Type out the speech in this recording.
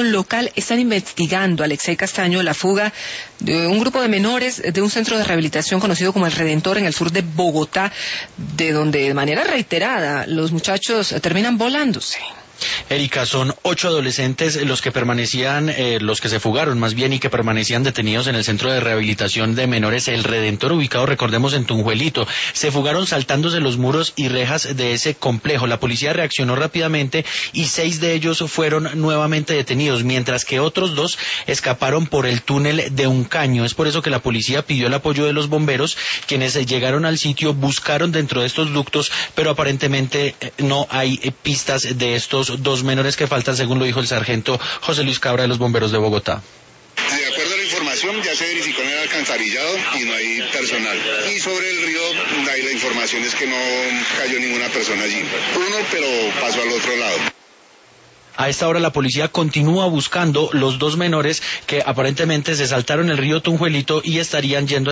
corporación local están investigando, Alexei Castaño, la fuga de un grupo de menores de un centro de rehabilitación conocido como El Redentor en el sur de Bogotá, de donde de manera reiterada los muchachos terminan volándose. Erika, son 8 adolescentes los que permanecían, los que se fugaron más bien y que permanecían detenidos en el centro de rehabilitación de menores El Redentor, ubicado, recordemos, en Tunjuelito. Se fugaron saltándose los muros y rejas de ese complejo. La policía reaccionó rápidamente y 6 de ellos fueron nuevamente detenidos, mientras que otros 2 escaparon por el túnel de un caño. Es por eso que la policía pidió el apoyo de los bomberos, quienes llegaron al sitio, buscaron dentro de estos ductos, pero aparentemente no hay pistas de estos 2 menores que faltan, según lo dijo el sargento José Luis Cabra de los Bomberos de Bogotá. De acuerdo a la información, ya se verificó en el alcantarillado y no hay personal. Y sobre el río, la información es que no cayó ninguna persona allí. Uno, pero pasó al otro lado. A esta hora la policía continúa buscando los 2 menores que aparentemente se saltaron el río Tunjuelito y estarían yendo